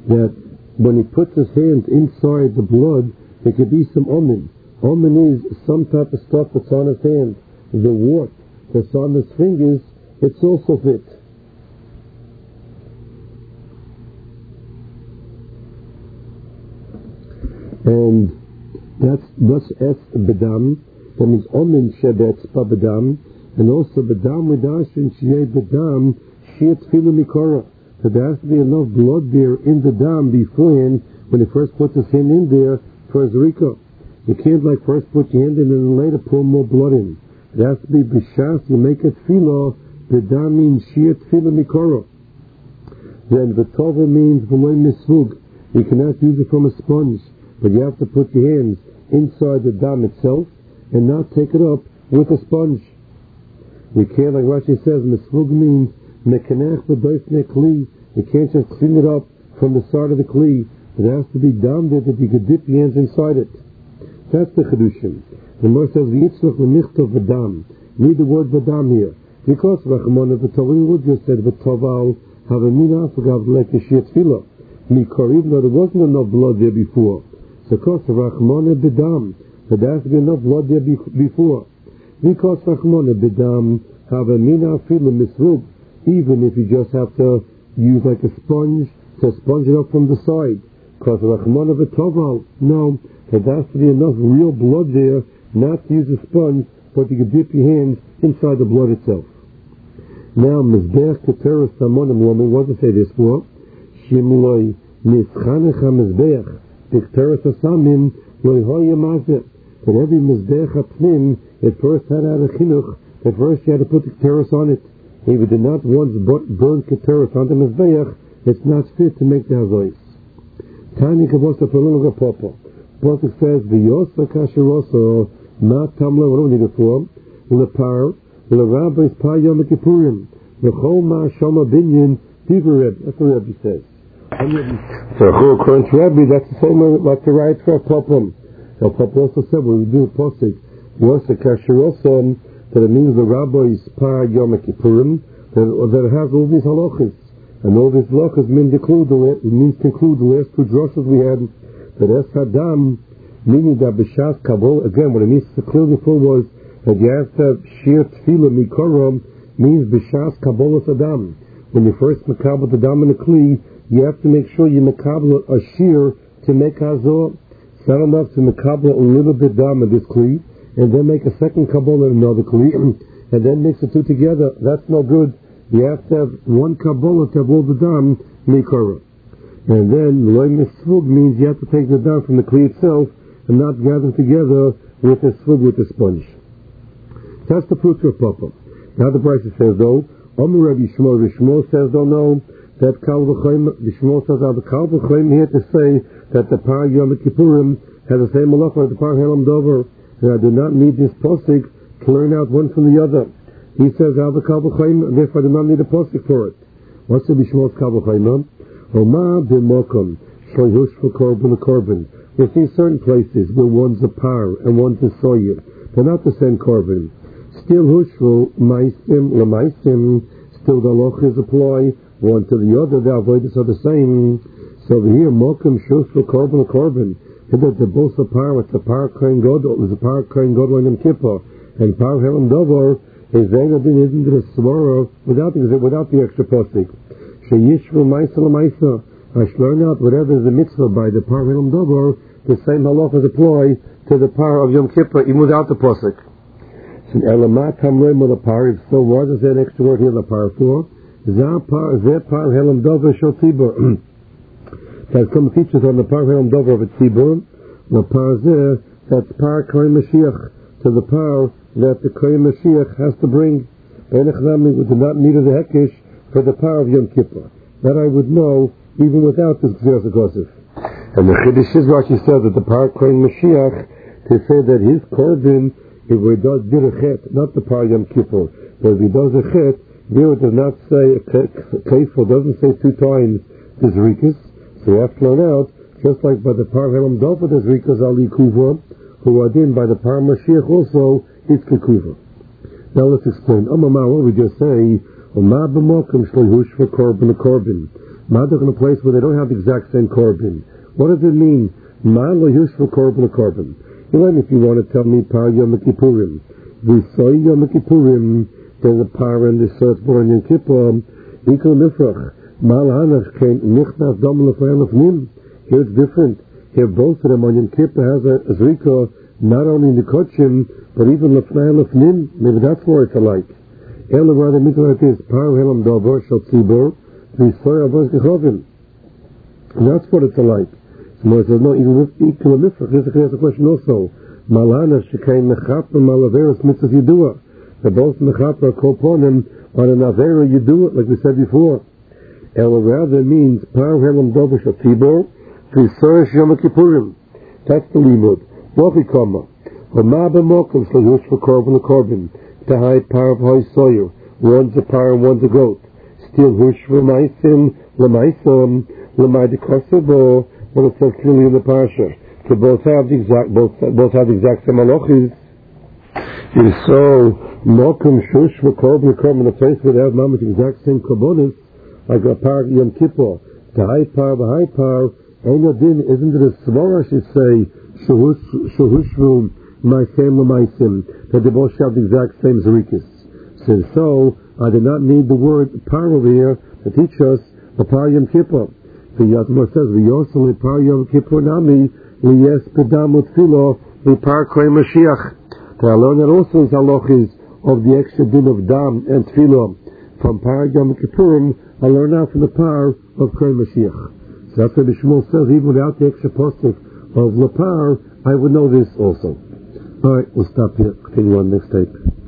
that when he puts his hand inside the blood, there could be some omen. Omen is some type of stuff that's on his hand. The wart that's on his fingers, it's also fit. And that's es bedam. That means omen shebetz pa bedam. And also bedam widashin sheyeh bedam sheyeh tefillah mikora. So there has to be enough blood there in the dam beforehand when he first puts his hand in there for his rika. You can't like first put your hand in and then later pour more blood in. It has to be b'shas, you make a tefillah, the dam means sheyeh tefillah mikora. Then v'tova means v'loy misvug. You cannot use it from a sponge, but you have to put your hands inside the dam itself and not take it up with a sponge. You can't, like Rashi says, misvug means mekanech v'doifne kli. You can't just clean it up from the side of the kli. It has to be down there that you could dip your hands inside it. That's the chedushim. The Gemara says v'yitzrach l'nichtov v'dam. Need the word v'dam here because Rachmana v'tovim would just said v'toval have a mina forgav like a shir tefillah. Mikor, even though there wasn't enough blood there before. So because Rachmana b'dam, but there has to be enough blood there before. Because Rachmana b'dam have a mina fila misrug. Even if you just have to use like a sponge to sponge it up from the side. Because Rachmana v'toval, no, there has to be enough real blood there, not to use a sponge, but you can dip your hands inside the blood itself. Now, Mizbeach Keteros Samonim Lomi, what does it say this for? Shimloi Mischanech HaMizbeach Keteros Samim Loi Hoya Mazeh. That every Mizbeach HaPnim, it first had out a chinuch, that first you had to put the Keteros on it. If you did not once burn Keteros on the Mizbeach, it's not fit to make the Hazois. Tani Kavosa Pelunga Popo. Prophet says, V'yosa kasherosa ma tamla, what do we need it for? Lepar, l'rabbis pa yom kippurim, v'chol ma shama binyan, divreb. That's what Rebbe says. So according to Rebbe, that's the same like the right for Popam. So Papa also said, when we do the posik, Yosa kasherosa, that it means the rabbis pa yom kippurim, that it has all these halachas. And all these halachas means to conclude the last two drushes we had. That es hadam, meaning that b'shas kabul, again, what it means to clearly before was that you have to have shir tefillah mikoram, means b'shas kabul es hadam. When you first makabel the dam in the kli, you have to make sure you makabel a shir to make hazor. It's not enough to makabel a little bit dam in this kli, and then make a second kabul in another kli, and then mix the two together. That's no good. You have to have one kabul to have all the dam mikoram. And then loy misvug means you have to take the dam from the kli itself and not gather together with a svug with a sponge. That's the proof of Papa. Now the Brisa says though, Omer Rabbi Shmuel, says though no, that Kal V'Chaim, Shmuel says the Kal V'Chaim here to say that the Par Yom Kippurim has the same halacha as the Par Helam Dover, and I do not need this posik to learn out one from the other. He says the Kal V'Chaim, therefore I do not need a posik for it. What's the Shmuel's Kal V'Chaim? Oma b'mokom shloihush v'korban korban. We see certain places where one's a par and one's a soyer. They're not the same korban. Still hushvu maisim lemaisim. Still the halachas apply one to the other. The avodas are the same. So over here mokom shush v'korban korban. That they're both a par. It's a par kohen gadol. It's a par kohen gadol in Yom Kippur. And par helam dover is there isn't it a svara without the extra posik. Sheyishvu ma'isa l'ma'isa. I should learn out whatever is the mitzvah by the par of Yom Dover, the same halachas apply to the par of Yom Kippur, even without the posik. So elamat hamrem with the par. So what is that extra word here? The par for zeh par helam dover shel tzibur. There's some features on the par helam dover of a tzibur. The par zeh, that's par kohen Mashiach, to the par that the kohen Mashiach has to bring. We do not need the hekesh for the power of Yom Kippur. That I would know even without this Gzeras HaKosef. And the Chiddush is Rashi says that the power of Kohen Mashiach to say that his korban, if he does did a chet, not the power of Yom Kippur, but if he does a chet, there it does not say Keifel, doesn't say two times the Zrikas. So you have to learn out, just like by the power of Helam Dover, the Zrikas Ali Kuva, who are in by the power of Mashiach also, it's Kekuva. Now let's explain. What we just say, Oma b'mokum shloihush v'korban korban. Madach in a place where they don't have the exact same korban. What does it mean? Ma lo yushvu korban korban. Even if you want to tell me par Yom Kippurim, v'soy Yom Kippurim, there's a par and the search born Yom Kippur, ikol nifrach, mal hanach came nichnaf dom lefrein lefnim. Here it's different. Here both of them on Yom Kippur has a zrika, not only in the kochim, but even lefrein lefnim. Maybe that's where it's alike. Ela rather means like this: par helam davar shal tzibur, v'soy avos gechovim. That's what it's alike. So it says no ikol nifrach. Here's a question also. Malana shekain mechapa malaveros mitzvah yidua. They're both mechapa koponim on an avera yidua, like we said before. Ela rather means par helam davar shal tzibur, v'soy Yom Kippurim. That's the limud. Wachikama. V'ma b'mokum shlo yushvu korban l'korban. The high power of high soil. One's a power and one's a goat. Still hushvu maisim l'maisam l'mai dekosavo. Well, it says clearly in the parsha. So both have the exact same halachis. So mokum shushvu korban l'korban, a place where they have the exact same korbanos, like a power of Yom Kippur. The high power, Einadin, isn't it a svara, should say, Shuhushvu, Maisim, Lamaisim, that they both have the exact same zerikis. So, I did not need the word par over here to teach us the par Yom Kippur. The Yatma says, V'yosel par Yom Kippur nami, liyes pedam utfilo, par krei Mashiach. I learned that also in halachis of the extra din of dam and tefillah. From par Yom Kippurim, I learned out from the par of krei Mashiach. So that's what the Shmuel says, even without the extra posture of Lapar, I would know this also. Alright, we'll stop here. Continue on next tape.